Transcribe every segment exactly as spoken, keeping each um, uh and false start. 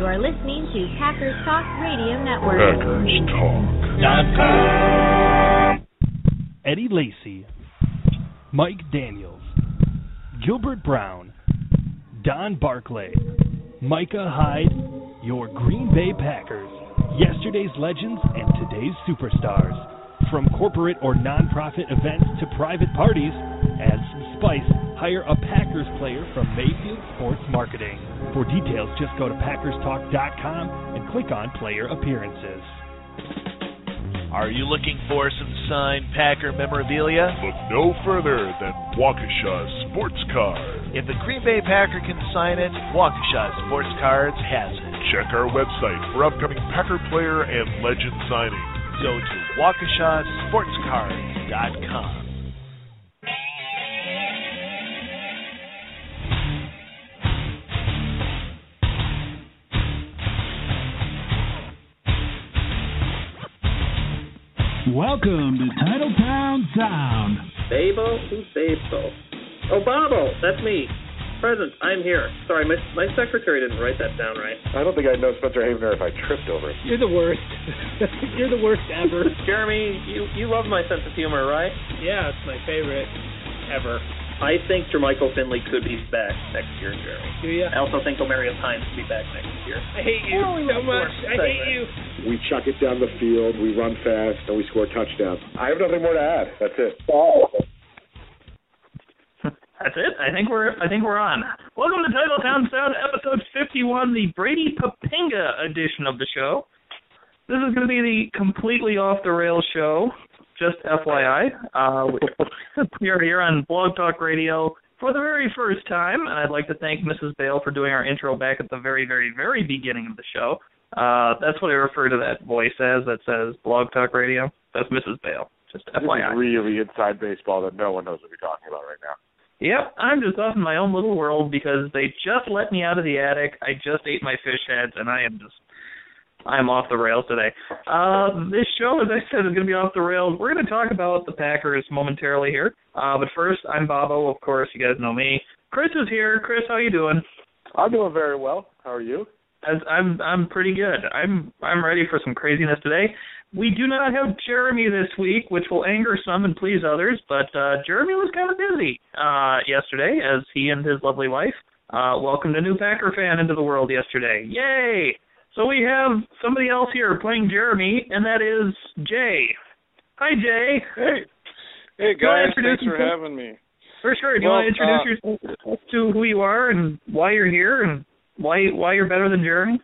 You are listening to Packers Talk Radio Network. Packers Talk dot com. Eddie Lacy, Mike Daniels, Gilbert Brown, Don Barclay, Micah Hyde, your Green Bay Packers, yesterday's legends and today's superstars. From corporate or nonprofit events to private parties, add some spice, hire a Packers player from Mayfield Sports Marketing. For details, just go to Packers Talk dot com and click on Player Appearances. Are you looking for some signed Packer memorabilia? Look no further than Waukesha Sports Cards. If the Green Bay Packer can sign it, Waukesha Sports Cards has it. Check our website for upcoming Packer player and legend signings. Go to Waukesha Sports Cards dot com. Welcome to Titletown Sound. Babo? Who's Babo? Oh, Bobo, that's me. Present, I'm here. Sorry, my my secretary didn't write that down right. I don't think I'd know Spencer Havener if I tripped over it. You're the worst. You're the worst ever. Jeremy, you, you love my sense of humor, right? Yeah, it's my favorite ever. I think Jermichael Finley could be back next year, Jeremy. Do you? I also think Omarius Hines could be back next year. I hate you oh, so much. I hate you. We chuck it down the field, we run fast, and we score touchdowns. I have nothing more to add. That's it. That's it. I think we're I think we're on. Welcome to Titletown Sound, episode fifty-one, the Brady Papinga edition of the show. This is going to be the completely off the rails show. Just F Y I, uh, we are here on Blog Talk Radio for the very first time, and I'd like to thank Missus Bale for doing our intro back at the very, very, very beginning of the show. Uh, that's what I refer to that voice as that says Blog Talk Radio. That's Missus Bale. Just F Y I. This is really inside baseball that no one knows what you're talking about right now. Yep, I'm just off in my own little world because they just let me out of the attic. I just ate my fish heads, and I am just, I'm off the rails today. Uh, this show, as I said, is going to be off the rails. We're going to talk about the Packers momentarily here. Uh, but first, I'm Bobo, of course. You guys know me. Chris is here. Chris, how you doing? I'm doing very well. How are you? As I'm I'm pretty good. I'm I'm ready for some craziness today. We do not have Jeremy this week, which will anger some and please others, but uh, Jeremy was kind of busy uh, yesterday, as he and his lovely wife uh, welcomed a new Packer fan into the world yesterday. Yay! So we have somebody else here playing Jeremy, and that is Jay. Hi, Jay. Hey. Hey, guys. Thanks for having me. For sure. Do you well, want to introduce uh, yourself to who you are and why you're here and why why you're better than Jeremy?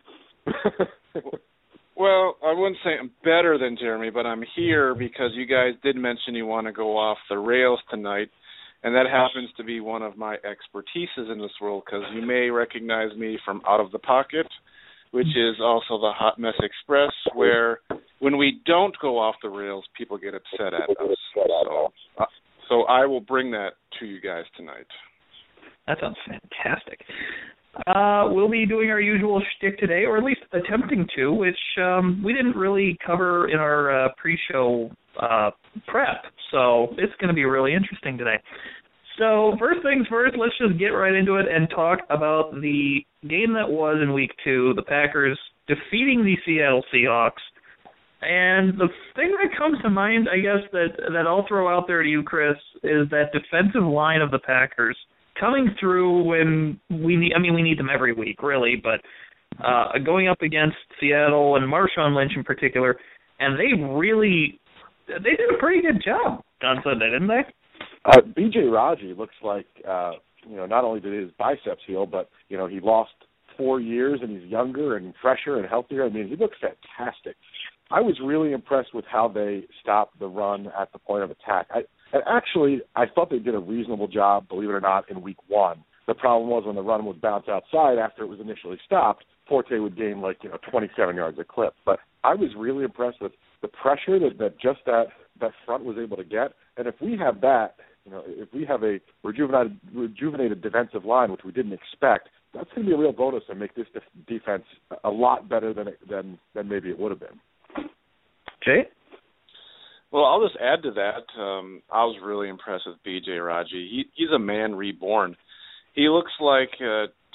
Well, I wouldn't say I'm better than Jeremy, but I'm here because you guys did mention you want to go off the rails tonight, and that happens to be one of my expertises in this world because you may recognize me from Out of the Pocket, which is also the Hot Mess Express, where when we don't go off the rails, people get upset at us. So, uh, so I will bring that to you guys tonight. That sounds fantastic. Uh, we'll be doing our usual shtick today, or at least attempting to, which um, we didn't really cover in our uh, pre-show uh, prep, so it's going to be really interesting today. So first things first, let's just get right into it and talk about the game that was in week two, the Packers defeating the Seattle Seahawks. And the thing that comes to mind, I guess, that, that I'll throw out there to you, Chris, is that defensive line of the Packers coming through when we need, I mean, we need them every week, really, but uh, going up against Seattle and Marshawn Lynch in particular, and they really, they did a pretty good job on Sunday, didn't they? Uh, B J Raji looks like, uh, you know, not only did his biceps heal, but, you know, he lost four years and he's younger and fresher and healthier. I mean, he looks fantastic. I was really impressed with how they stopped the run at the point of attack. I, and actually, I thought they did a reasonable job, believe it or not, in week one. The problem was when the run would bounce outside after it was initially stopped, Forte would gain like, you know, twenty-seven yards a clip. But I was really impressed with the pressure that, that just that, that front was able to get. And if we have that, you know, if we have a rejuvenated, rejuvenated defensive line, which we didn't expect, that's going to be a real bonus and make this def- defense a lot better than it, than than maybe it would have been. Jay? Well, I'll just add to that. Um, I was really impressed with B J Raji. He, he's a man reborn. He looks like uh,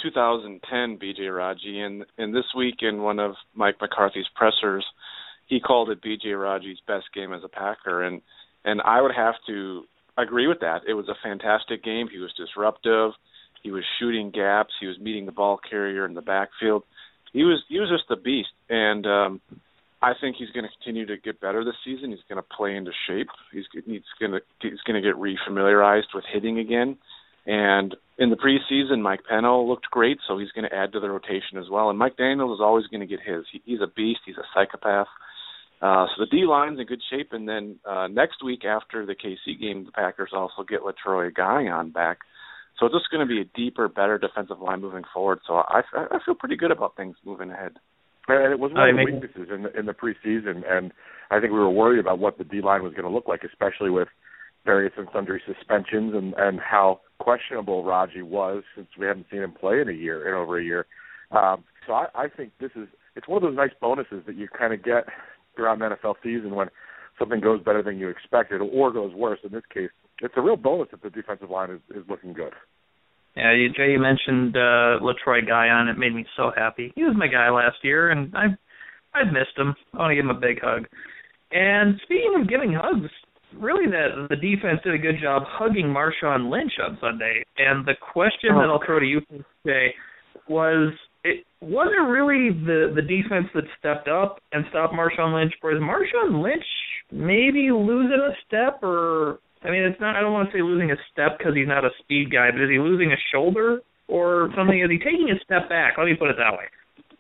two thousand ten, B J Raji, and, and this week in one of Mike McCarthy's pressers, he called it B J Raji's best game as a Packer, and, and I would have to agree with that. It was a fantastic game. He was disruptive. He was shooting gaps. He was meeting the ball carrier in the backfield. He was he was just a beast, and um, I think he's going to continue to get better this season. He's going to play into shape. He's, he's going to he's going to get refamiliarized with hitting again. And in the preseason, Mike Pennell looked great, so he's going to add to the rotation as well. And Mike Daniels is always going to get his. He, he's a beast. He's a psychopath. Uh, so the D-line's in good shape. And then uh, next week after the K C game, the Packers also get LaTroy Guion back. So it's just going to be a deeper, better defensive line moving forward. So I, I feel pretty good about things moving ahead. And it was one of the weaknesses in the, in the preseason, and I think we were worried about what the D-line was going to look like, especially with various and sundry suspensions and, and how questionable Raji was since we haven't seen him play in a year, in over a year. Um, so I, I think this is, it's one of those nice bonuses that you kind of get throughout an N F L season when something goes better than you expected or goes worse. In this case, it's a real bonus that the defensive line is, is looking good. Yeah, you, Jay, you mentioned uh, LaTroy Guion. It made me so happy. He was my guy last year, and I I missed him. I want to give him a big hug. And speaking of giving hugs, really the, the defense did a good job hugging Marshawn Lynch on Sunday. And the question oh. that I'll throw to you, Jay, was it wasn't really the, the defense that stepped up and stopped Marshawn Lynch, or is Marshawn Lynch maybe losing a step or – I mean, it's not. I don't want to say losing a step because he's not a speed guy, but is he losing a shoulder or something? Is he taking a step back? Let me put it that way.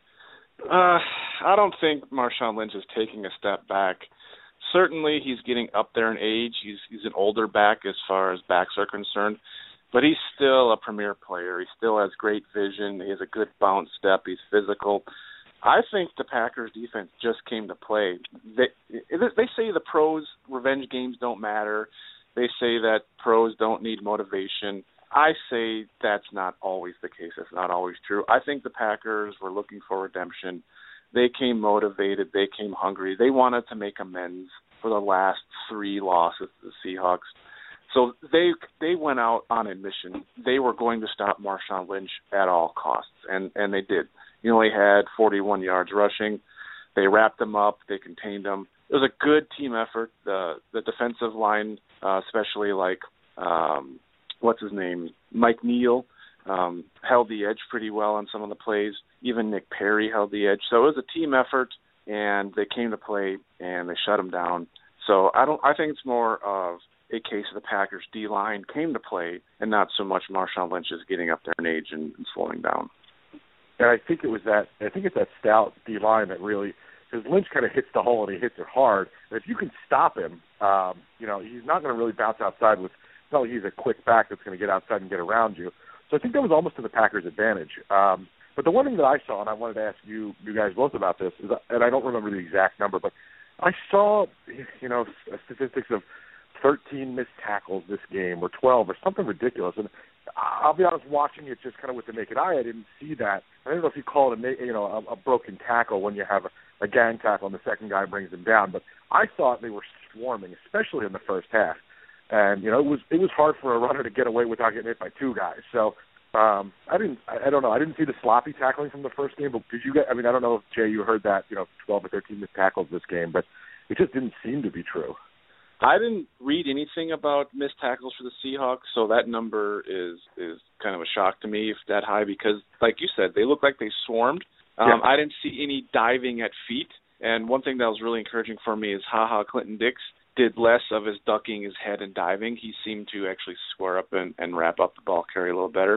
Uh, I don't think Marshawn Lynch is taking a step back. Certainly, he's getting up there in age. He's he's an older back as far as backs are concerned, but he's still a premier player. He still has great vision. He has a good bounce step. He's physical. I think the Packers defense just came to play. They they say the pros' revenge games don't matter. They say that pros don't need motivation. I say that's not always the case. That's not always true. I think the Packers were looking for redemption. They came motivated. They came hungry. They wanted to make amends for the last three losses to the Seahawks. So they they went out on a mission. They were going to stop Marshawn Lynch at all costs, and, and they did. He only had forty-one yards rushing. They wrapped him up. They contained him. It was a good team effort. The the defensive line, uh, especially like um, what's his name, Mike Neal, um, held the edge pretty well on some of the plays. Even Nick Perry held the edge. So it was a team effort, and they came to play and they shut him down. So I don't. I think it's more of a case of the Packers D line came to play, and not so much Marshawn Lynch is getting up there in age and, and slowing down. And I think it was that. I think it's that stout D line that really. Because Lynch kind of hits the hole and he hits it hard. And if you can stop him, um, you know, he's not going to really bounce outside with, it's not like he's a quick back that's going to get outside and get around you. So I think that was almost to the Packers' advantage. Um, but the one thing that I saw, and I wanted to ask you, you guys both about this, is, and I don't remember the exact number, but I saw, you know, statistics of thirteen missed tackles this game or twelve or something ridiculous. And I'll be honest, watching it just kind of with the naked eye, I didn't see that. I don't know if you call it a, you know, a, a broken tackle when you have a, a gang tackle and the second guy brings him down. But I thought they were swarming, especially in the first half. And, you know, it was it was hard for a runner to get away without getting hit by two guys. So um, I didn't, I, I don't know, I didn't see the sloppy tackling from the first game. But did you get, I mean, I don't know if, Jay, you heard that, you know, twelve or thirteen missed tackles this game, but it just didn't seem to be true. I didn't read anything about missed tackles for the Seahawks, so that number is is kind of a shock to me if that high because, like you said, they look like they swarmed. Um, yeah. I didn't see any diving at feet, and one thing that was really encouraging for me is HaHa Clinton-Dix did less of his ducking his head and diving. He seemed to actually square up and, and wrap up the ball carrier a little better.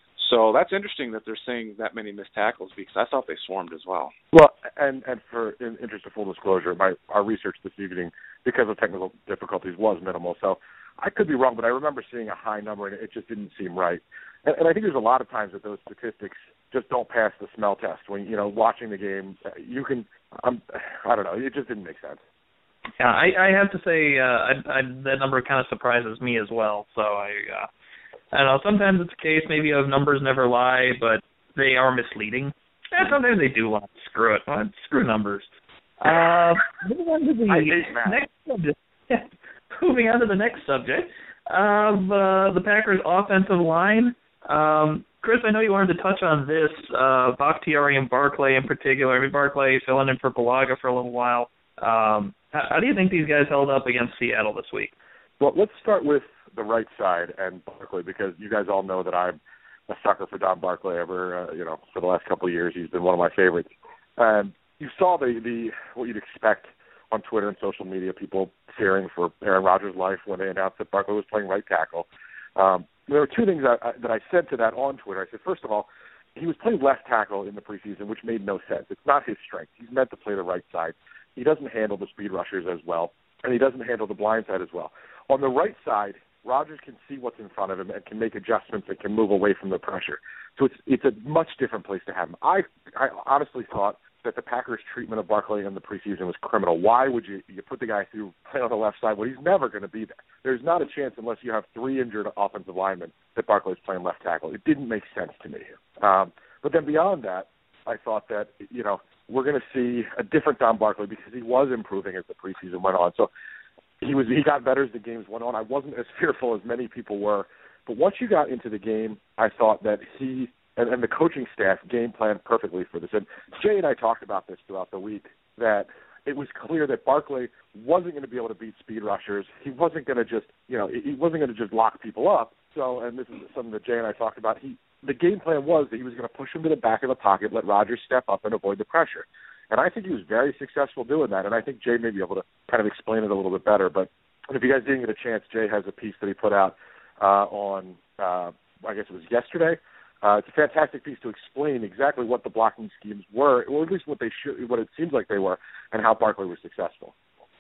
So that's interesting that they're saying that many missed tackles because I thought they swarmed as well. Well, and, and for in interest of full disclosure, my our research this evening, because of technical difficulties, was minimal. So I could be wrong, but I remember seeing a high number, and it just didn't seem right. And, and I think there's a lot of times that those statistics just don't pass the smell test. When, you know, watching the game, you can, um, I don't know, it just didn't make sense. Yeah, I, I have to say uh, I, I, that number kind of surprises me as well. So I, uh, I don't know, sometimes it's a case maybe of numbers never lie, but they are misleading. And sometimes they do lie. Screw it. Well, screw numbers. Uh, moving on to the next subject. moving on to the next subject of uh, the Packers' offensive line. Um, Chris, I know you wanted to touch on this, uh, Bakhtiari and Barclay in particular. I mean, Barclay filling in for Bulaga for a little while. Um, how, how do you think these guys held up against Seattle this week? Well, let's start with the right side and Barclay, because you guys all know that I'm a sucker for Don Barclay. Ever, uh, you know, for the last couple of years, he's been one of my favorites. Um, you saw the, the what you'd expect on Twitter and social media, people fearing for Aaron Rodgers' life when they announced that Barclay was playing right tackle. Um, there were two things that I, that I said to that on Twitter. I said, first of all, he was playing left tackle in the preseason, which made no sense. It's not his strength. He's meant to play the right side. He doesn't handle the speed rushers as well, and he doesn't handle the blind side as well. On the right side, Rodgers can see what's in front of him and can make adjustments and can move away from the pressure. So it's it's a much different place to have him. I I honestly thought that the Packers' treatment of Barclay in the preseason was criminal. Why would you you put the guy through play on the left side? Well, he's never going to be there. There's not a chance unless you have three injured offensive linemen that Barclay's playing left tackle. It didn't make sense to me. Um, but then beyond that, I thought that, you know, we're going to see a different Don Barclay because he was improving as the preseason went on. So he was he got better as the games went on. I wasn't as fearful as many people were. But once you got into the game, I thought that he and, and the coaching staff game planned perfectly for this. And Jay and I talked about this throughout the week, that it was clear that Barclay wasn't going to be able to beat speed rushers. He wasn't going to just, you know, he wasn't going to just lock people up. So, and this is something that Jay and I talked about, he the game plan was that he was going to push him to the back of the pocket, let Rodgers step up and avoid the pressure. And I think he was very successful doing that. And I think Jay may be able to kind of explain it a little bit better. But if you guys didn't get a chance, Jay has a piece that he put out uh, on, uh, I guess it was yesterday. Uh, it's a fantastic piece to explain exactly what the blocking schemes were, or at least what they should, what it seems like they were, and how Barclay was successful.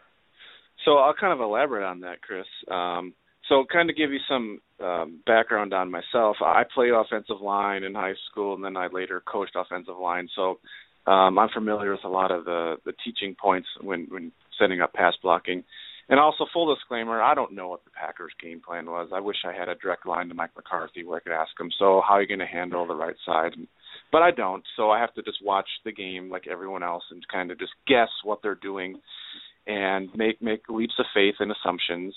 So I'll kind of elaborate on that, Chris. Um, so kind of give you some um, background on myself. I played offensive line in high school, and then I later coached offensive line. So um, I'm familiar with a lot of the, the teaching points when, when setting up pass blocking. And also, full disclaimer, I don't know what the Packers' game plan was. I wish I had a direct line to Mike McCarthy where I could ask him, so how are you going to handle the right side? But I don't, so I have to just watch the game like everyone else and kind of just guess what they're doing and make, make leaps of faith and assumptions.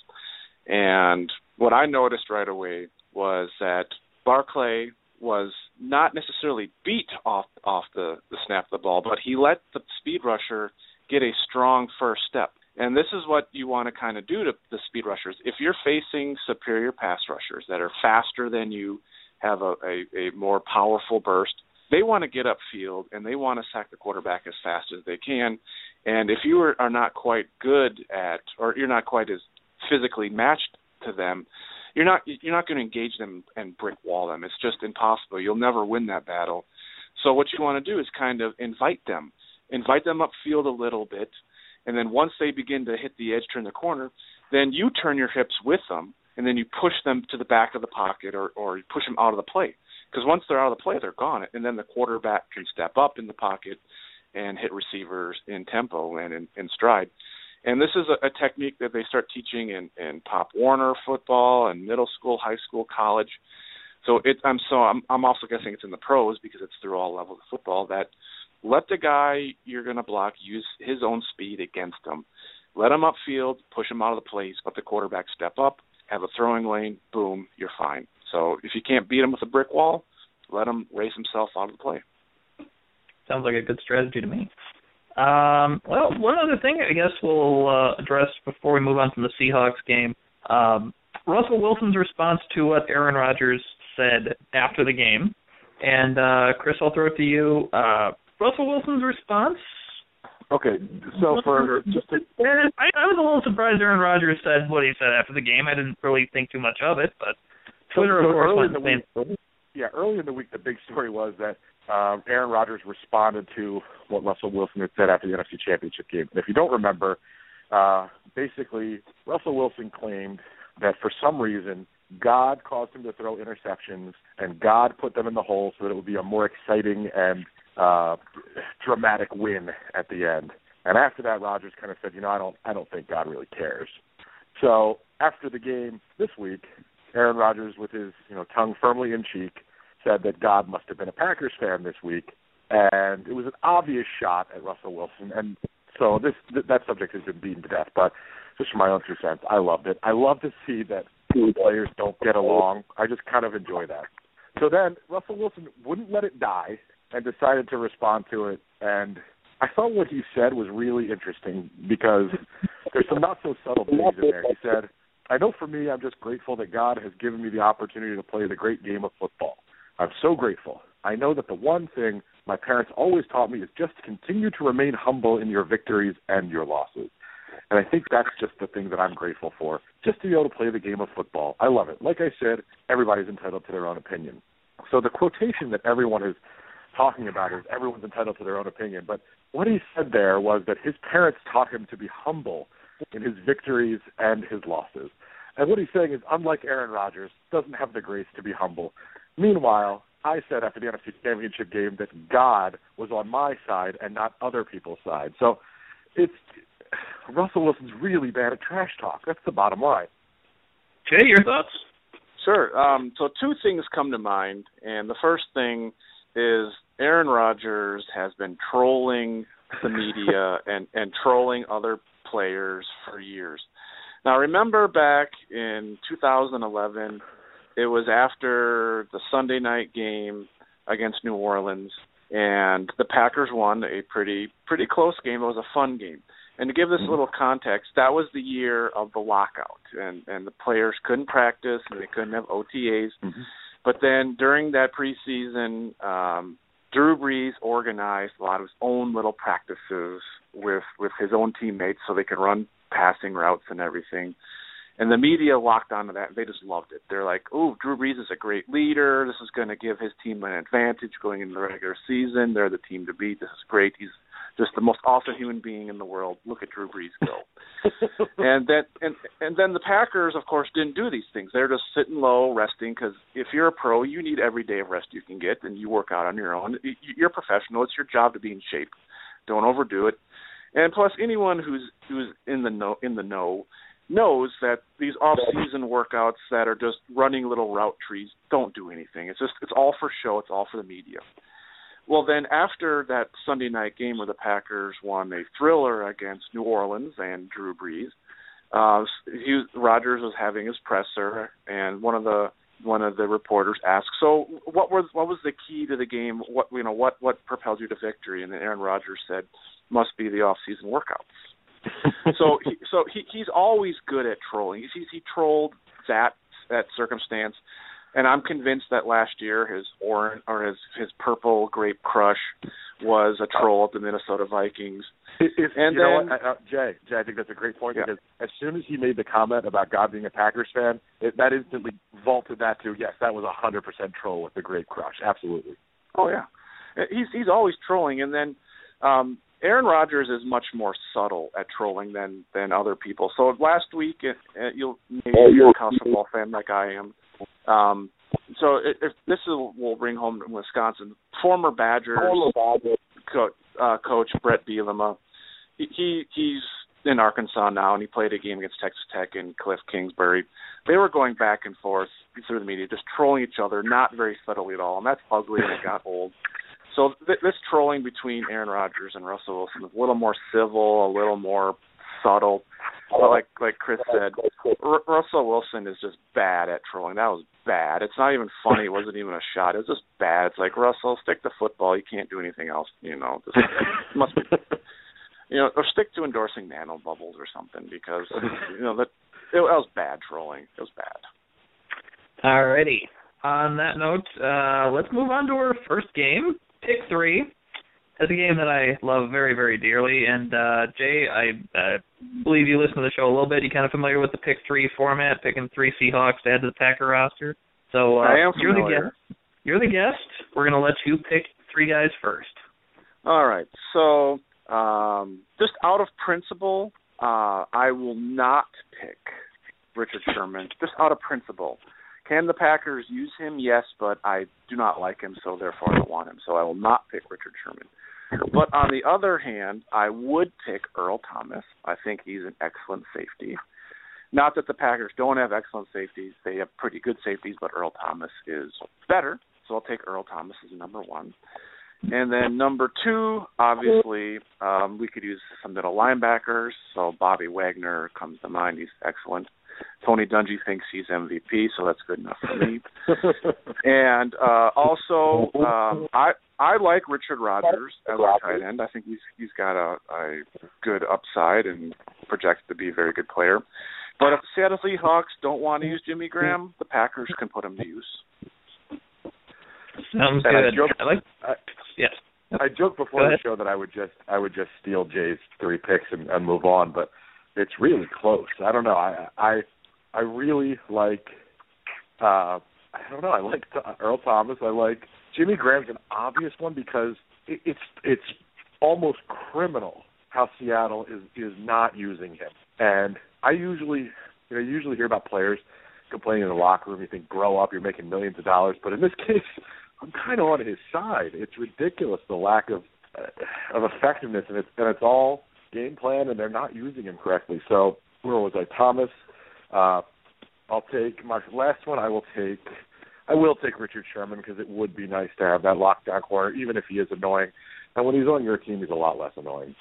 And what I noticed right away was that Barclay was not necessarily beat off off the, the snap of the ball, but he let the speed rusher get a strong first step. And this is what you want to kind of do to the speed rushers. If you're facing superior pass rushers that are faster than you, have a, a, a more powerful burst, they want to get upfield and they want to sack the quarterback as fast as they can. And if you are, are not quite good at, or you're not quite as physically matched to them, you're not you're not going to engage them and brick wall them. It's just impossible. You'll never win that battle. So what you want to do is kind of invite them, invite them upfield a little bit. And then once they begin to hit the edge, turn the corner, then you turn your hips with them, and then you push them to the back of the pocket or, or you push them out of the play. Because once they're out of the play, they're gone. And then the quarterback can step up in the pocket and hit receivers in tempo and in, in stride. And this is a, a technique that they start teaching in, in Pop Warner football and middle school, high school, college. So it, I'm so I'm, I'm also guessing it's in the pros because it's through all levels of football that let the guy you're going to block use his own speed against him. Let him upfield, push him out of the plays, let the quarterback step up, have a throwing lane, boom, you're fine. So if you can't beat him with a brick wall, let him race himself out of the play. Sounds like a good strategy to me. Um, well, one other thing I guess we'll uh, address before we move on from the Seahawks game. Um, Russell Wilson's response to what Aaron Rodgers said after the game. And, uh, Chris, I'll throw it to you. Uh, Russell Wilson's response? Okay, so for just to... I, I was a little surprised Aaron Rodgers said what he said after the game. I didn't really think too much of it, but Twitter, so, so of course, early went in the week, Yeah, early in the week, the big story was that um, Aaron Rodgers responded to what Russell Wilson had said after the N F C Championship game. And if you don't remember, uh, basically, Russell Wilson claimed that for some reason, God caused him to throw interceptions, and God put them in the hole so that it would be a more exciting and uh, dramatic win at the end. And after that, Rodgers kind of said, you know, I don't, I don't think God really cares. So after the game this week, Aaron Rodgers, with his, you know, tongue firmly in cheek, said that God must have been a Packers fan this week, and it was an obvious shot at Russell Wilson. And so this th- that subject has been beaten to death. But just from my own two cents, I loved it. I love to see that two players don't get along. I just kind of enjoy that. So then Russell Wilson wouldn't let it die and decided to respond to it. And I thought what he said was really interesting because there's some not so subtle things in there. He said, I know for me, I'm just grateful that God has given me the opportunity to play the great game of football. I'm so grateful. I know that the one thing my parents always taught me is just to continue to remain humble in your victories and your losses. And I think that's just the thing that I'm grateful for, just to be able to play the game of football. I love it. Like I said, everybody's entitled to their own opinion. So the quotation that everyone is talking about is everyone's entitled to their own opinion. But what he said there was that his parents taught him to be humble in his victories and his losses. And what he's saying is, unlike Aaron Rodgers, doesn't have the grace to be humble. Meanwhile, I said after the N F C Championship game that God was on my side and not other people's side. So it's Russell Wilson's really bad at trash talk. That's the bottom line. Jay, your thoughts? Sure. Um, so two things come to mind, and the first thing is Aaron Rodgers has been trolling the media and, and trolling other players for years. Now, remember back in two thousand eleven, it was after the Sunday night game against New Orleans, and the Packers won a pretty pretty close game. It was a fun game. And to give this little context, that was the year of the lockout, and, and the players couldn't practice and they couldn't have O T As. Mm-hmm. But then during that preseason, um, Drew Brees organized a lot of his own little practices with, with his own teammates so they could run passing routes and everything. And the media locked onto that. They just loved it. They're like, oh, Drew Brees is a great leader. This is going to give his team an advantage going into the regular season. They're the team to beat. This is great. He's just the most awesome human being in the world. Look at Drew Brees go. and then and and then the Packers, of course, didn't do these things. They're just sitting low, resting, because if you're a pro, you need every day of rest you can get, and you work out on your own. You're a professional. It's your job to be in shape. Don't overdo it. And plus, anyone who's who's in the know in the know knows that these off-season workouts that are just running little route trees don't do anything. It's just it's all for show. It's all for the media. Well, then after that Sunday night game where the Packers won a thriller against New Orleans and Drew Brees, uh, he, Rodgers was having his presser, and one of the one of the reporters asked, "So, what was what was the key to the game? What you know, what what propelled you to victory?" And Aaron Rodgers said, "Must be the off-season workouts." so, he, so he he's always good at trolling. He he trolled that that circumstance. And I'm convinced that last year his orange or his, his purple grape crush was a troll at the Minnesota Vikings. If, and you then, know what, uh, Jay, Jay, I think that's a great point yeah. because as soon as he made the comment about God being a Packers fan, it, that instantly vaulted that to yes, that was a hundred percent troll with the grape crush. Absolutely. Oh yeah, he's he's always trolling, and then um, Aaron Rodgers is much more subtle at trolling than than other people. So last week, if, uh, you'll maybe you're a college football fan like I am. Um, so if, if this is, will bring home to Wisconsin. Former Badgers co- uh, coach Brett Bielema, he, he he's in Arkansas now, and he played a game against Texas Tech in Cliff Kingsbury. They were going back and forth through the media, just trolling each other, not very subtly at all, and that's ugly and it got old. So th- this trolling between Aaron Rodgers and Russell Wilson is a little more civil, a little more subtle. But like like Chris said, R- Russell Wilson is just bad at trolling. That was bad. It's not even funny. It wasn't even a shot. It was just bad. It's like, Russell, stick to football. You can't do anything else. You know, just, it must be, you know, or stick to endorsing nano bubbles or something because you know that it, it was bad trolling. It was bad. Alrighty. On that note, uh, let's move on to our first game, Pick Three. It's a game that I love very, very dearly. And, uh, Jay, I uh, believe you listen to the show a little bit. You're kind of familiar with the Pick Three format, picking three Seahawks to add to the Packer roster. So uh, I am you're the familiar. guest. You're the guest. We're going to let you pick three guys first. All right. So um, just out of principle, uh, I will not pick Richard Sherman, just out of principle. Can the Packers use him? Yes, but I do not like him, so therefore I don't want him. So I will not pick Richard Sherman. But on the other hand, I would pick Earl Thomas. I think he's an excellent safety. Not that the Packers don't have excellent safeties. They have pretty good safeties, but Earl Thomas is better. So I'll take Earl Thomas as number one. And then number two, obviously, um, we could use some middle linebackers. So Bobby Wagner comes to mind. He's excellent. Tony Dungy thinks he's M V P, so that's good enough for me. And uh, also, um, I I like Richard Rodgers as a tight end. I think he's he's got a, a good upside and projects to be a very good player. But if the Seattle Seahawks don't want to use Jimmy Graham, the Packers can put him to use. Sounds and good. I joked, I like. I, Yes. I joked before the show that I would just I would just steal Jay's three picks and, and move on, but it's really close. I don't know. I I I really like. Uh, I don't know. I like Earl Thomas. I like Jimmy Graham's an obvious one because it, it's it's almost criminal how Seattle is is not using him. And I usually you know usually hear about players complaining in the locker room. You think, grow up, you're making millions of dollars. But in this case, I'm kind of on his side. It's ridiculous the lack of uh, of effectiveness, and it's and it's all game plan, and they're not using him correctly. So where was I? Thomas. Uh, I'll take my last one. I will take. I will take Richard Sherman because it would be nice to have that lockdown corner, even if he is annoying. And when he's on your team, he's a lot less annoying.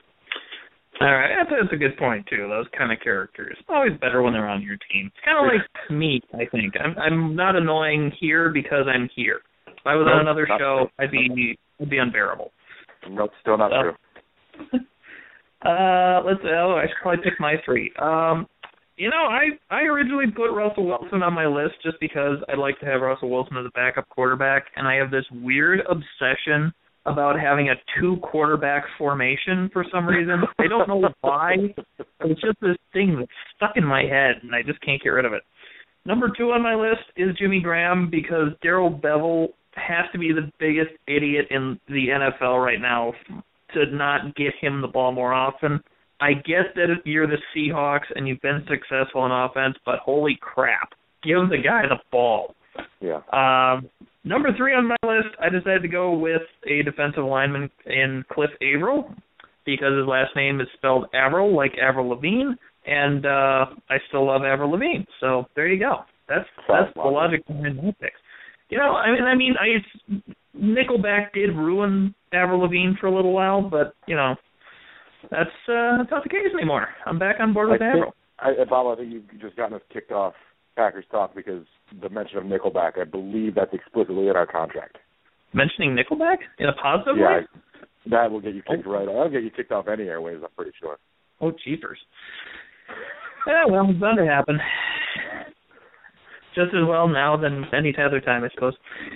All right, that's a good point too. Those kind of characters always better when they're on your team. It's kind of like me, I think. I'm I'm not annoying here because I'm here. If I was nope, on another show, true. I'd be I'd be unbearable. Nope, still not so, true. uh, let's. Oh, I should probably pick my three. Um, you know, I I originally put Russell Wilson on my list just because I'd like to have Russell Wilson as a backup quarterback, and I have this weird obsession about having a two-quarterback formation for some reason. I don't know why. It's just this thing that's stuck in my head, and I just can't get rid of it. Number two on my list is Jimmy Graham because Darrell Bevell has to be the biggest idiot in the N F L right now to not get him the ball more often. I get that you're the Seahawks and you've been successful in offense, but holy crap, give the guy the ball. Yeah. Um, number three on my list, I decided to go with a defensive lineman in Cliff Averill because his last name is spelled Averill, like Avril Lavigne, and uh, I still love Avril Lavigne. So there you go. That's that's the logic behind my picks. You know, I mean, I mean, I Nickelback did ruin Avril Lavigne for a little while, but you know, that's uh, that's not the case anymore. I'm back on board with I Avril. Think, I, Bob, I think you've just gotten us kicked off Packers talk because the mention of Nickelback, I believe that's explicitly in our contract. Mentioning Nickelback in a positive yeah, way? I, that will get you kicked right. That'll get you kicked off any airways, I'm pretty sure. Oh, jeepers. Yeah, well, it's bound to happen. Just as well now than any other time, I suppose.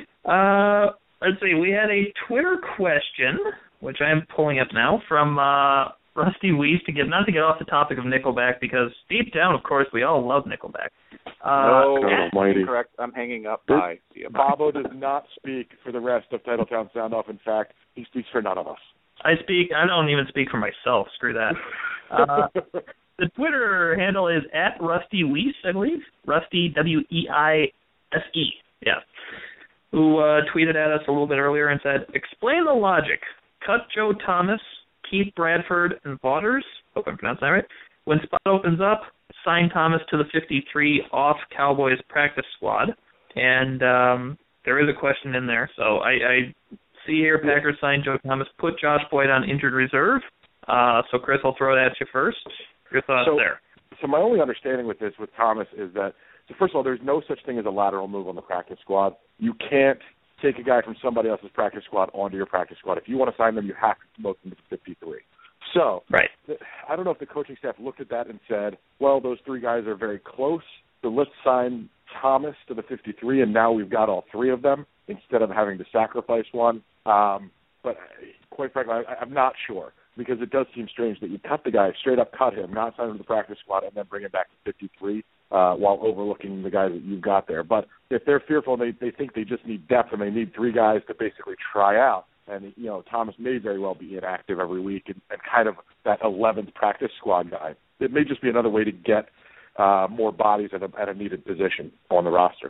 Uh, let's see. We had a Twitter question, which I'm pulling up now, from uh, Rusty Weiss, to get, not to get off the topic of Nickelback, because deep down, of course, we all love Nickelback. Uh, no, incorrect. I'm hanging up. Bye. See you. Bobo does not speak for the rest of Titletown Sound Off. In fact, he speaks for none of us. I speak. I don't even speak for myself. Screw that. Uh, the Twitter handle is at Rusty Weiss, I believe. Rusty, W E I S E. Yeah. Who uh, tweeted at us a little bit earlier and said, explain the logic. Cut Joe Thomas, Keith Bradford, and Vaughters. Hope I'm pronouncing that right. When spot opens up, sign Thomas to the fifty-three off Cowboys practice squad. And um, there is a question in there. So I, I see here Packers sign Joe Thomas, put Josh Boyd on injured reserve. Uh, so, Chris, I'll throw that at you first. Your thoughts so, there? So my only understanding with this, with Thomas, is that, so first of all, there's no such thing as a lateral move on the practice squad. You can't take a guy from somebody else's practice squad onto your practice squad. If you want to sign them, you have to promote them to fifty-three. So right. I don't know if the coaching staff looked at that and said, well, those three guys are very close, so let's sign Thomas to the fifty-three, and now we've got all three of them instead of having to sacrifice one. Um, but quite frankly, I, I'm not sure, because it does seem strange that you cut the guy, straight up cut him, not sign him to the practice squad, and then bring him back to fifty-three uh, while overlooking the guys that you've got there. But if they're fearful, they they think they just need depth and they need three guys to basically try out. And, you know, Thomas may very well be inactive every week and, and kind of that eleventh practice squad guy. It may just be another way to get uh, more bodies at a, at a needed position on the roster.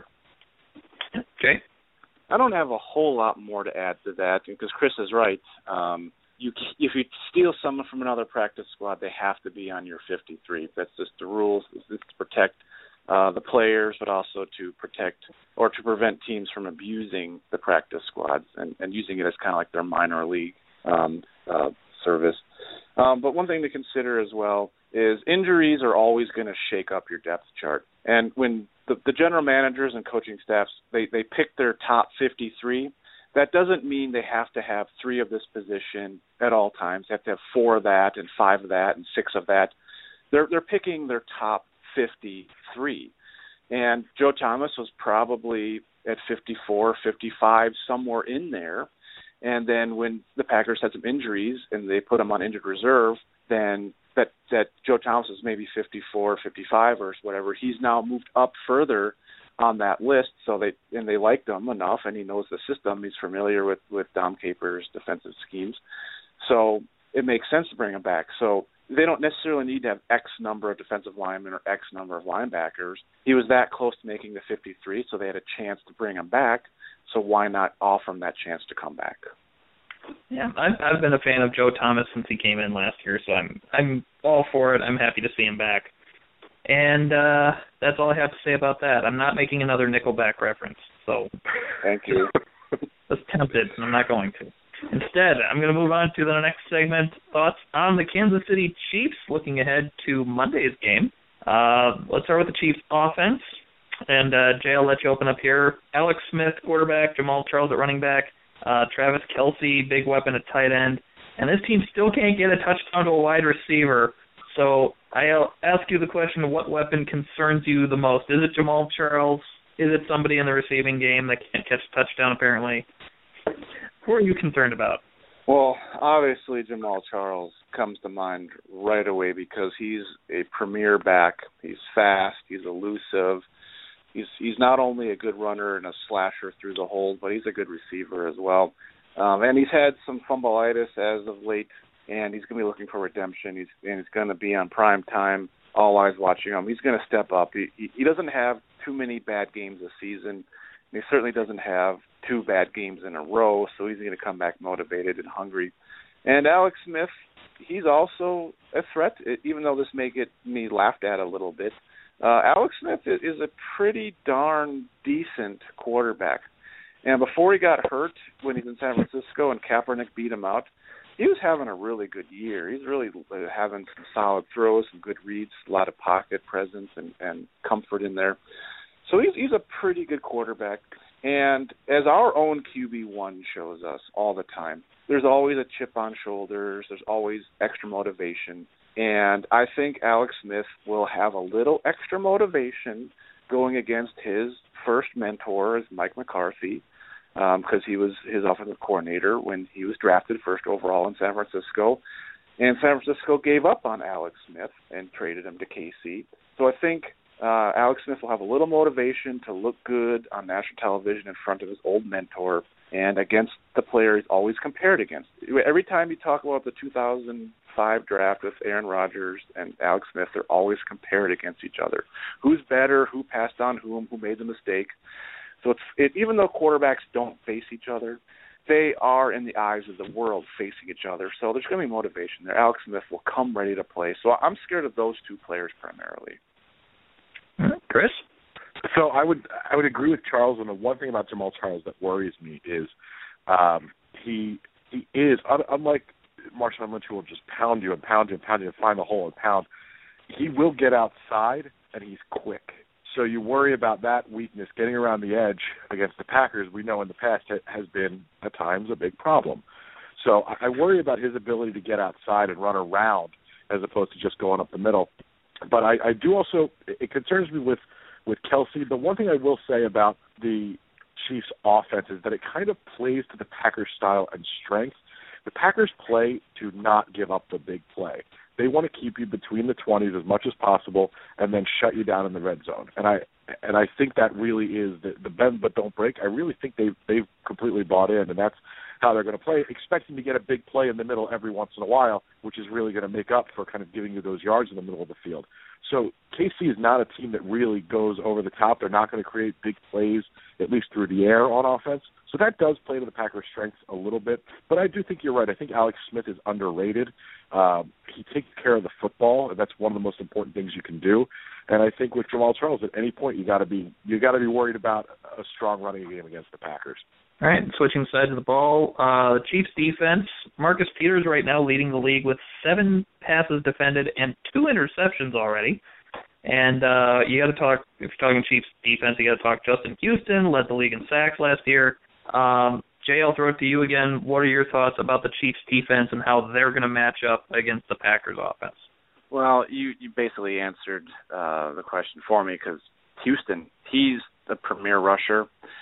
Okay. I don't have a whole lot more to add to that because Chris is right. Um, you, if you steal someone from another practice squad, they have to be on your fifty-three. That's just the rules. It's to protect uh, the players, but also to protect or to prevent teams from abusing the practice squads and, and using it as kind of like their minor league um, uh, service. Um, but one thing to consider as well is injuries are always going to shake up your depth chart. And when the, the general managers and coaching staffs, they, they pick their top fifty-three, that doesn't mean they have to have three of this position at all times. They have to have four of that and five of that and six of that. They're they're picking their top fifty-three. And Joe Thomas was probably at fifty-four, fifty-five, somewhere in there. And then when the Packers had some injuries and they put him on injured reserve, then that, that Joe Thomas was maybe fifty-four, fifty-five or whatever. He's now moved up further on that list, so they and they liked him enough, and he knows the system. He's familiar with, with Dom Capers' defensive schemes. So it makes sense to bring him back. So they don't necessarily need to have X number of defensive linemen or X number of linebackers. He was that close to making the fifty-three, so they had a chance to bring him back. So why not offer him that chance to come back? Yeah, I've, I've been a fan of Joe Thomas since he came in last year, so I'm I'm all for it. I'm happy to see him back. And uh, that's all I have to say about that. I'm not making another Nickelback reference, so thank you. I was tempted, and I'm not going to. Instead, I'm going to move on to the next segment, thoughts on the Kansas City Chiefs, looking ahead to Monday's game. Uh, let's start with the Chiefs' offense. And, uh, Jay, I'll let you open up here. Alex Smith, quarterback, Jamal Charles at running back, uh, Travis Kelce, big weapon at tight end. And this team still can't get a touchdown to a wide receiver. So I'll ask you the question, what weapon concerns you the most? Is it Jamal Charles? Is it somebody in the receiving game that can't catch a touchdown, apparently? Who are you concerned about? Well, obviously Jamal Charles comes to mind right away because he's a premier back. He's fast. He's elusive. He's he's not only a good runner and a slasher through the hole, but he's a good receiver as well. Um, and he's had some fumbleitis as of late, and he's going to be looking for redemption. He's and he's going to be on prime time, all eyes watching him. He's going to step up. He, he he doesn't have too many bad games this season. He certainly doesn't have two bad games in a row, so he's going to come back motivated and hungry. And Alex Smith, he's also a threat, even though this may get me laughed at a little bit. Uh, Alex Smith is a pretty darn decent quarterback. And before he got hurt when he was in San Francisco and Kaepernick beat him out, he was having a really good year. He's really having some solid throws, some good reads, a lot of pocket presence and, and comfort in there. So he's he's a pretty good quarterback. And as our own Q B one shows us all the time, there's always a chip on shoulders. There's always extra motivation. And I think Alex Smith will have a little extra motivation going against his first mentor, as Mike McCarthy, because um, he was his offensive coordinator when he was drafted first overall in San Francisco. And San Francisco gave up on Alex Smith and traded him to K C. So I think uh, Alex Smith will have a little motivation to look good on national television in front of his old mentor and against the player he's always compared against. Every time you talk about the two thousand five draft with Aaron Rodgers and Alex Smith, they're always compared against each other. Who's better, who passed on whom, who made the mistake. So it's it, even though quarterbacks don't face each other, they are in the eyes of the world facing each other. So there's going to be motivation there. Alex Smith will come ready to play. So I'm scared of those two players primarily. Chris? So I would I would agree with Charles, and the one thing about Jamal Charles that worries me is um, he he is, unlike Marshawn Lynch, who will just pound you and pound you and pound you and find the hole and pound, he will get outside, and he's quick. So you worry about that weakness, getting around the edge against the Packers, we know in the past has been, at times, a big problem. So I worry about his ability to get outside and run around as opposed to just going up the middle. But I, I do also, it concerns me with, with Kelce. The one thing I will say about the Chiefs' offense is that it kind of plays to the Packers' style and strength. The Packers play to not give up the big play. They want to keep you between the twenties as much as possible and then shut you down in the red zone. And I and I think that really is the, the bend but don't break. I really think they've, they've completely bought in, and that's how they're going to play, expecting to get a big play in the middle every once in a while, which is really going to make up for kind of giving you those yards in the middle of the field. So K C is not a team that really goes over the top. They're not going to create big plays, at least through the air on offense. So that does play to the Packers' strengths a little bit. But I do think you're right. I think Alex Smith is underrated. Um, he takes care of the football, and that's one of the most important things you can do. And I think with Jamal Charles, at any point you got to be you got to be worried about a strong running game against the Packers. All right, switching sides of the ball, uh, the Chiefs defense, Marcus Peters right now leading the league with seven passes defended and two interceptions already. And uh, you got to talk, if you're talking Chiefs defense, you got to talk Justin Houston, led the league in sacks last year. Um, Jay, I'll throw it to you again. What are your thoughts about the Chiefs defense and how they're going to match up against the Packers offense? Well, you, you basically answered uh, the question for me because Houston, he's the premier rusher.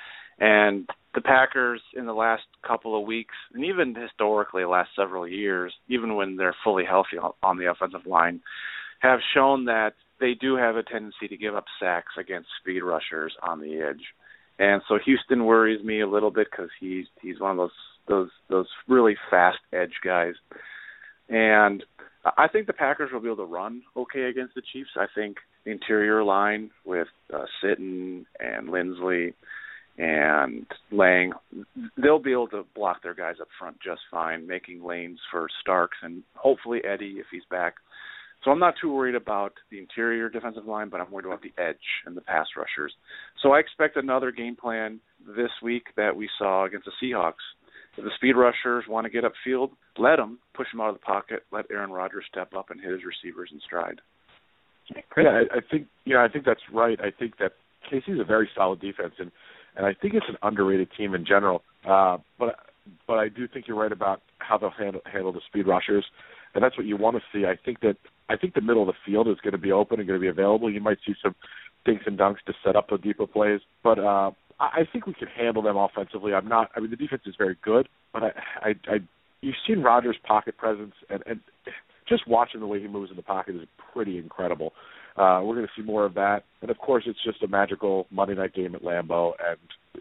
And the Packers in the last couple of weeks, and even historically the last several years, even when they're fully healthy on the offensive line, have shown that they do have a tendency to give up sacks against speed rushers on the edge. And so Houston worries me a little bit because he's he's one of those those those really fast edge guys. And I think the Packers will be able to run okay against the Chiefs. I think the interior line with uh, Sitton and Lindsley and Lang, they'll be able to block their guys up front just fine, making lanes for Starks and hopefully Eddie if he's back. So I'm not too worried about the interior defensive line, but I'm worried about the edge and the pass rushers. So I expect another game plan this week that we saw against the Seahawks. If the speed rushers want to get upfield, let them push them out of the pocket, let Aaron Rodgers step up and hit his receivers in stride. Yeah, I, I think you know I think that's right. I think that K C's a very solid defense, and And I think it's an underrated team in general. Uh, but but I do think you're right about how they'll handle, handle the speed rushers, and that's what you want to see. I think that I think the middle of the field is going to be open and going to be available. You might see some dinks and dunks to set up the deeper plays, but uh, I think we can handle them offensively. I'm not. I mean, the defense is very good, but I, I, I you've seen Rodgers' pocket presence, and, and just watching the way he moves in the pocket is pretty incredible. Uh, we're going to see more of that, and of course, it's just a magical Monday night game at Lambeau, and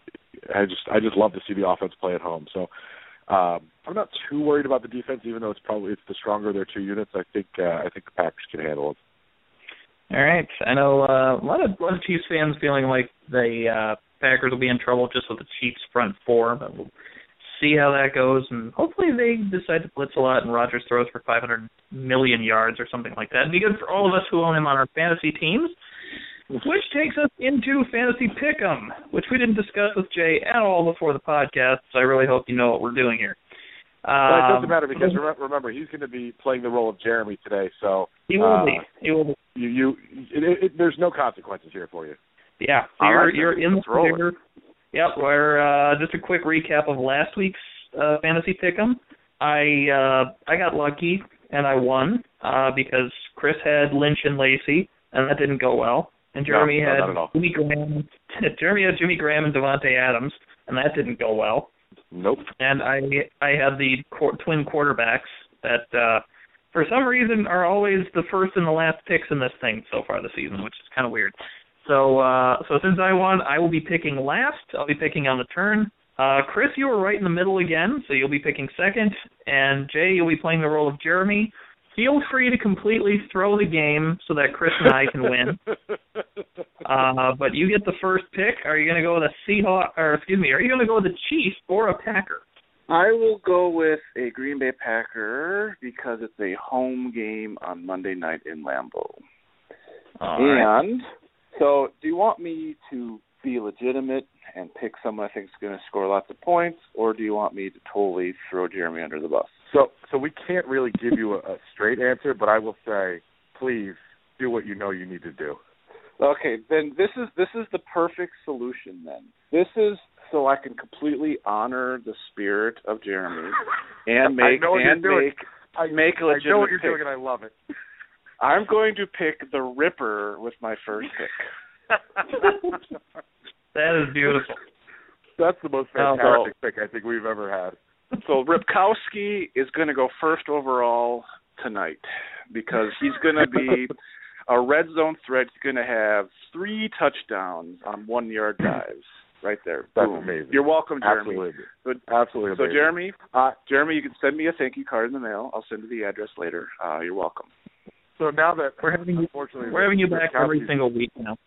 I just I just love to see the offense play at home. So um, I'm not too worried about the defense, even though it's probably it's the stronger of their two units. I think uh, I think the Packers can handle it. All right, I know uh, a lot of a lot of Chiefs fans feeling like the uh, Packers will be in trouble just with the Chiefs front four, but we'll see how that goes, and hopefully they decide to blitz a lot and Rodgers throws for five hundred million yards or something like that. It'd be good for all of us who own him on our fantasy teams, which takes us into Fantasy Pick'em, which we didn't discuss with Jay at all before the podcast, so I really hope you know what we're doing here. Um, well, it doesn't matter because remember, he's going to be playing the role of Jeremy today, so he will uh, be. He will be. You, you, it, it, there's no consequences here for you. Yeah, so you're, right, you're in the clear. Yep, we're, uh, just a quick recap of last week's uh, Fantasy Pick'em. I uh, I got lucky, and I won uh, because Chris had Lynch and Lacey, and that didn't go well. And Jeremy no, had no, Jimmy Graham. Jeremy had Jimmy Graham and Devontae Adams, and that didn't go well. Nope. And I I had the qu- twin quarterbacks that, uh, for some reason, are always the first and the last picks in this thing so far this season, which is kind of weird. So uh, so since I won, I will be picking last. I'll be picking on the turn. Uh, Chris, you were right in the middle again, so you'll be picking second. And Jay, you'll be playing the role of Jeremy. Feel free to completely throw the game so that Chris and I can win. Uh, but you get the first pick. Are you going to go with a Seahawks, or excuse me, are you going to go with a Chiefs or a Packer? I will go with a Green Bay Packer because it's a home game on Monday night in Lambeau. All and right. So do you want me to be legitimate and pick someone I think is going to score lots of points, or do you want me to totally throw Jeremy under the bus? So so we can't really give you a, a straight answer, but I will say, please do what you know you need to do. Okay, then this is this is the perfect solution then. This is so I can completely honor the spirit of Jeremy and make I know what and you're doing. make I make a legitimate I know what you're pick. doing, and I love it. I'm going to pick the Ripper with my first pick. That is beautiful. That's the most fantastic oh, pick I think we've ever had. So Ripkowski is going to go first overall tonight because he's going to be a red zone threat. He's going to have three touchdowns on one-yard dives. Right there. That's Boom. amazing. You're welcome, Jeremy. Absolutely. So, Absolutely so amazing. Jeremy, uh, Jeremy, you can send me a thank you card in the mail. I'll send you the address later. Uh, you're welcome. So now that we're having you, unfortunately we're having you back Ripkowski, every single week now.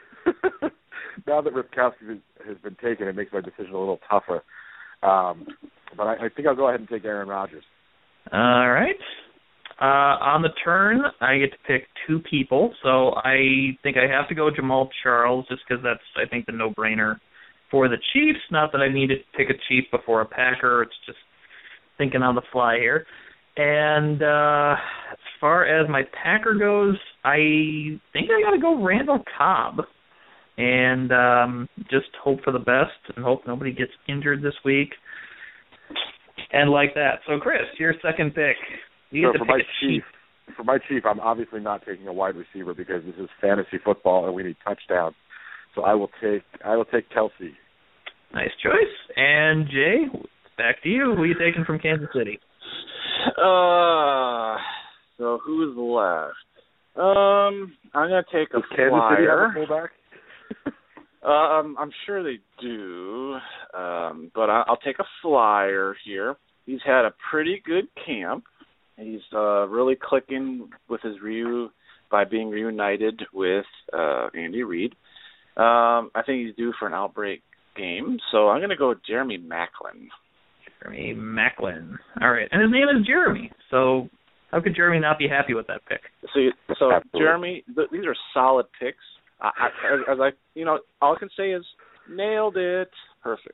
Now that Ripkowski has been taken, it makes my decision a little tougher. Um, but I, I think I'll go ahead and take Aaron Rodgers. All right. Uh, on the turn, I get to pick two people. So I think I have to go Jamal Charles just because that's, I think, the no-brainer for the Chiefs. Not that I need to pick a Chief before a Packer. It's just thinking on the fly here. And uh, as far as my Packer goes, I think I got to go Randall Cobb. And um, just hope for the best and hope nobody gets injured this week. And like that. So, Chris, your second pick. You so get to for pick my a Chief. chief, for my Chief, I'm obviously not taking a wide receiver because this is fantasy football and we need touchdowns. So I will take I will take Kelsey. Nice choice. And Jay, back to you. Who are you taking from Kansas City? Uh, so who's left? Um, I'm gonna take a Does Kansas flyer. City have a fullback? Um, I'm sure they do, um, but I, I'll take a flyer here. He's had a pretty good camp. He's uh, really clicking with his reu by being reunited with uh, Andy Reid. Um, I think he's due for an outbreak game, so I'm going to go with Jeremy Maclin. Jeremy Maclin. All right, and his name is Jeremy, so how could Jeremy not be happy with that pick? So, so Absolutely. Jeremy, th- these are solid picks. I, I, as, as I, you know, all I can say is nailed it. Perfect.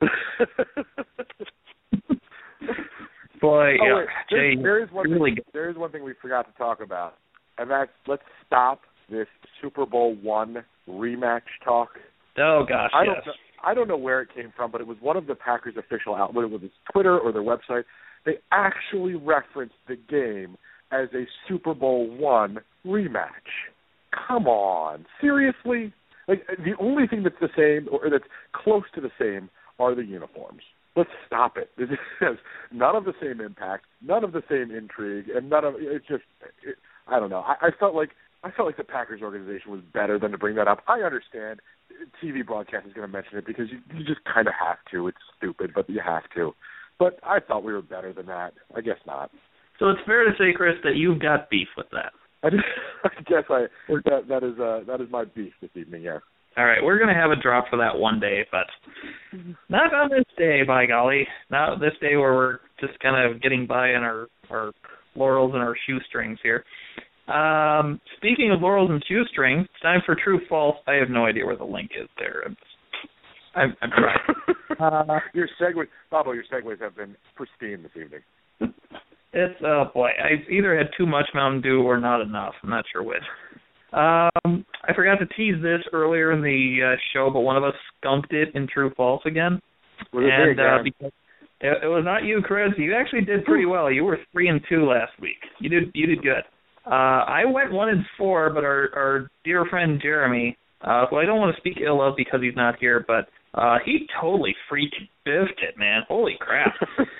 Boy, oh, yeah, wait, Jay, there, there is one really thing, good. there is one thing we forgot to talk about, and that's let's stop this Super Bowl one rematch talk. Oh gosh, I yes. don't know, I don't know where it came from, but it was one of the Packers' official outlets, whether it was Twitter or their website. They actually referenced the game as a Super Bowl one rematch. Come on, seriously? Like the only thing that's the same or that's close to the same are the uniforms. Let's stop it. It has none of the same impact, none of the same intrigue, and none of it's just. It, I don't know. I, I felt like I felt like the Packers organization was better than to bring that up. I understand T V broadcast is going to mention it because you, you just kind of have to. It's stupid, but you have to. But I thought we were better than that. I guess not. So it's fair to say, Chris, that you've got beef with that. I, just, I guess I that that is uh, that is my beef this evening. Yeah. All right, we're going to have a drop for that one day, but not on this day, by golly. Not this day where we're just kind of getting by on our, our laurels and our shoestrings here. Um, speaking of laurels and shoestrings, it's time for True False. I have no idea where the link is there. I'm, I'm, I'm trying. uh, your segue, Bobo, your segues have been pristine this evening. It's, oh boy, I either had too much Mountain Dew or not enough. I'm not sure which. Um, I forgot to tease this earlier in the uh, show, but one of us skunked it in True False again. Was it and big, uh, man? because it, it was not you, Chris. You actually did pretty well. You were three and two last week. You did you did good. Uh, I went one and four, but our our dear friend Jeremy, uh, who I don't want to speak ill of because he's not here, but uh, he totally freaking biffed it, man. Holy crap!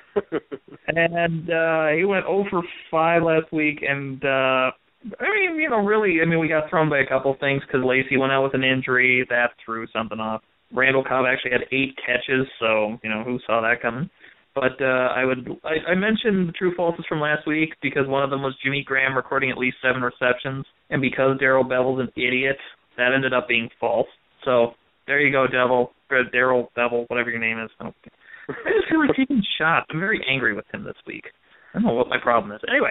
and uh, he went zero for five last week, and. Uh, I mean, you know, really, I mean, we got thrown by a couple things because Lacey went out with an injury. That threw something off. Randall Cobb actually had eight catches, so, you know, who saw that coming? But uh, I would, I, I mentioned the True Falses from last week because one of them was Jimmy Graham recording at least seven receptions, and because Darrell Bevel's an idiot, that ended up being false. So there you go, Devil, Darrell Bevel, whatever your name is. I, don't, I just feel like taking shots. I'm very angry with him this week. I don't know what my problem is. Anyway.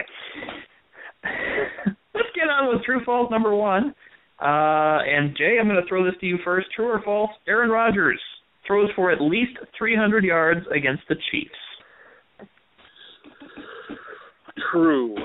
Let's get on with True False number one. Uh, and Jay, I'm going to throw this to you first. True or false? Aaron Rodgers throws for at least three hundred yards against the Chiefs. True.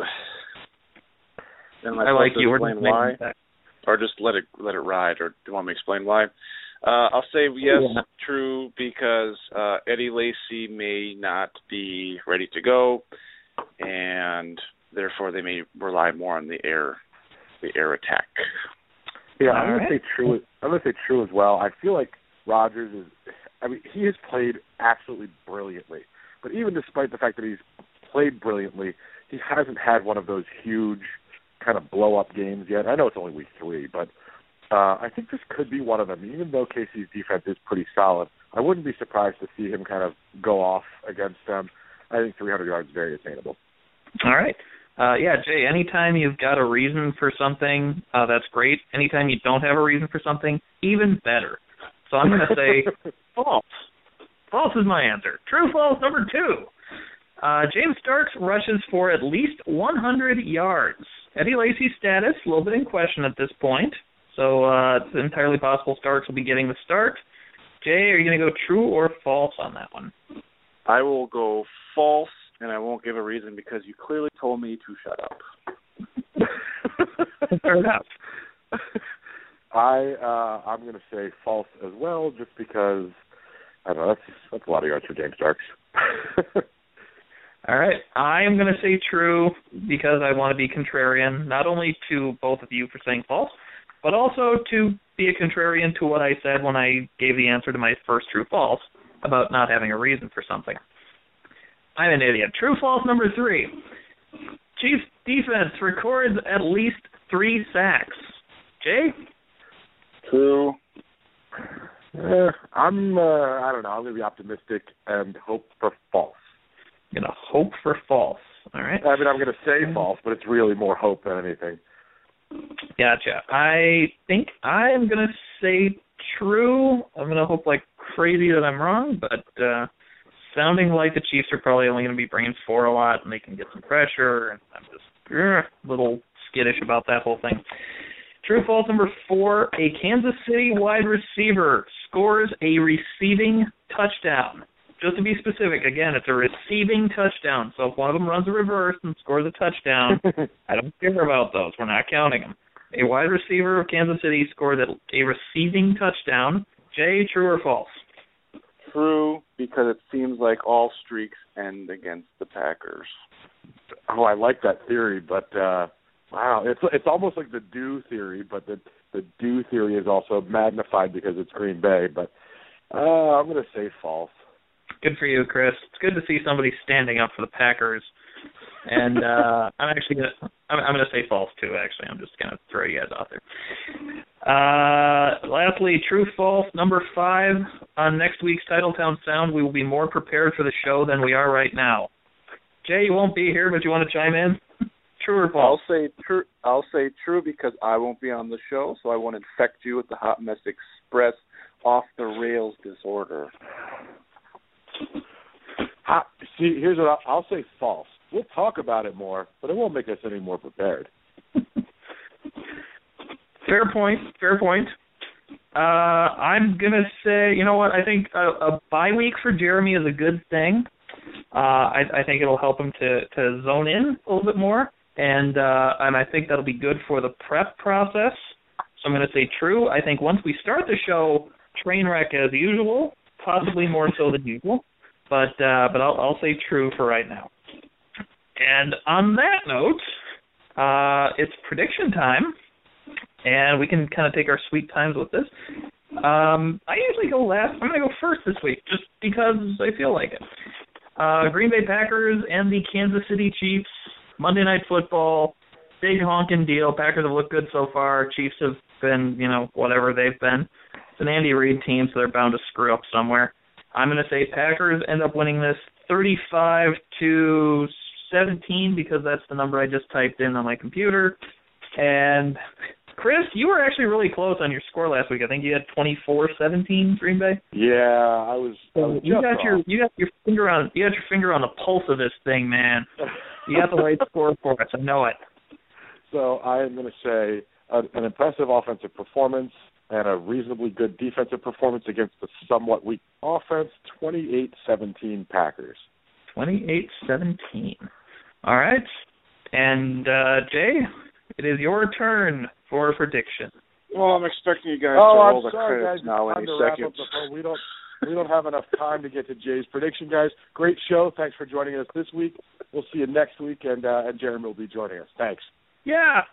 And I like you. We're explain just why, that. or just let it let it ride, or do you want me to explain why? Uh, I'll say yes, yeah. true, because uh, Eddie Lacy may not be ready to go, and therefore they may rely more on the air, the air attack. Yeah, All I'm gonna right. say true. I'm gonna say true as well. I feel like Rodgers is. I mean, he has played absolutely brilliantly, but even despite the fact that he's played brilliantly, he hasn't had one of those huge kind of blow up games yet. I know it's only week three, but uh, I think this could be one of them. Even though K C's defense is pretty solid, I wouldn't be surprised to see him kind of go off against them. I think three hundred yards is very attainable. All right. Uh, yeah, Jay, anytime you've got a reason for something, uh, that's great. Anytime you don't have a reason for something, even better. So I'm going to say false. False is my answer. True, false, number two. Uh, James Starks rushes for at least one hundred yards. Eddie Lacy's status, a little bit in question at this point. So uh, it's entirely possible Starks will be getting the start. Jay, are you going to go true or false on that one? I will go false, and I won't give a reason because you clearly told me to shut up. Fair enough. I uh, I'm going to say false as well, just because I don't know. That's that's a lot of yards for James Starks. All right, I am going to say true because I want to be contrarian, not only to both of you for saying false, but also to be a contrarian to what I said when I gave the answer to my first true-false about not having a reason for something. I'm an idiot. True-false number three. Chiefs defense records at least three sacks. Jay? True. Uh, I'm, uh, I don't know, I'm going to be optimistic and hope for false. Going to hope for false. All right. I mean, I'm going to say false, but it's really more hope than anything. Gotcha. I think I'm going to say true. I'm going to hope like crazy that I'm wrong, but uh, sounding like the Chiefs are probably only going to be bringing four a lot, and they can get some pressure, and I'm just uh, a little skittish about that whole thing. True false number four, a Kansas City wide receiver scores a receiving touchdown. Just to be specific, again, it's a receiving touchdown. So if one of them runs a reverse and scores a touchdown, I don't care about those. We're not counting them. A wide receiver of Kansas City scored a receiving touchdown. Jay, true or false? True, because it seems like all streaks end against the Packers. Oh, I like that theory, but uh, wow, it's it's almost like the do theory, but the the do theory is also magnified because it's Green Bay. But uh, I'm going to say false. Good for you, Chris. It's good to see somebody standing up for the Packers. And uh, I'm actually going to I'm, I'm going to say false, too, actually. I'm just going to throw you guys out there. Uh, lastly, true, false, number five. On next week's Titletown Sound, we will be more prepared for the show than we are right now. Jay, you won't be here, but you want to chime in? True or false? I'll say true. I'll say true because I won't be on the show, so I won't infect you with the Hot Mess Express off the rails disorder. I, see, here's what I'll, I'll say false. We'll talk about it more, but it won't make us any more prepared. Fair point. Fair point. Uh, I'm going to say, you know what, I think a, a bye week for Jeremy is a good thing. Uh, I, I think it'll help him to, to zone in a little bit more, and uh, and I think that'll be good for the prep process. So I'm going to say true. I think once we start the show, train wreck as usual, possibly more so than usual, but uh, but I'll, I'll say true for right now. And on that note, uh, it's prediction time, and we can kind of take our sweet times with this. Um, I usually go last. I'm going to go first this week, just because I feel like it. Uh, Green Bay Packers and the Kansas City Chiefs, Monday Night Football, big honking deal. Packers have looked good so far. Chiefs have been, you know, whatever they've been. It's an Andy Reid team, so they're bound to screw up somewhere. I'm going to say Packers end up winning this thirty-five to seventeen because that's the number I just typed in on my computer. And Chris, you were actually really close on your score last week. I think you had twenty-four seventeen Green Bay. Yeah, I was. I was you just got off. your you got your finger on you got your finger on the pulse of this thing, man. You got the right score for us. I know it. So I am going to say a, an impressive offensive performance and a reasonably good defensive performance against a somewhat weak offense. twenty-eight seventeen Packers. twenty-eight seventeen. All right. And uh, Jay, it is your turn for a prediction. Well, I'm expecting you guys oh, to roll I'm the sorry, credits guys. now Time any to wrap second. up the phone. We don't we don't have enough time to get to Jay's prediction, guys. Great show. Thanks for joining us this week. We'll see you next week, and uh, and Jeremy will be joining us. Thanks. Yeah.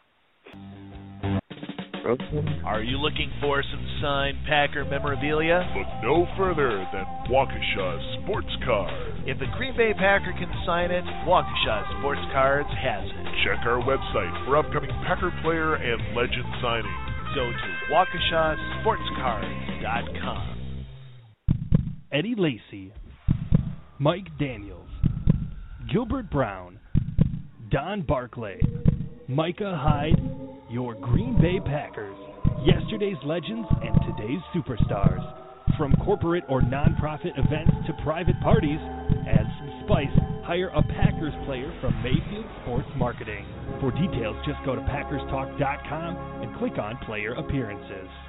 Are you looking for some signed Packer memorabilia? Look no further than Waukesha Sports Cards. If the Green Bay Packer can sign it, Waukesha Sports Cards has it. Check our website for upcoming Packer player and legend signings. Go to Waukesha Sports Cards dot com. Eddie Lacy, Mike Daniels, Gilbert Brown, Don Barclay, Micah Hyde, your Green Bay Packers, yesterday's legends and today's superstars. From corporate or nonprofit events to private parties, add some spice, hire a Packers player from Mayfield Sports Marketing. For details, just go to Packers Talk dot com and click on Player Appearances.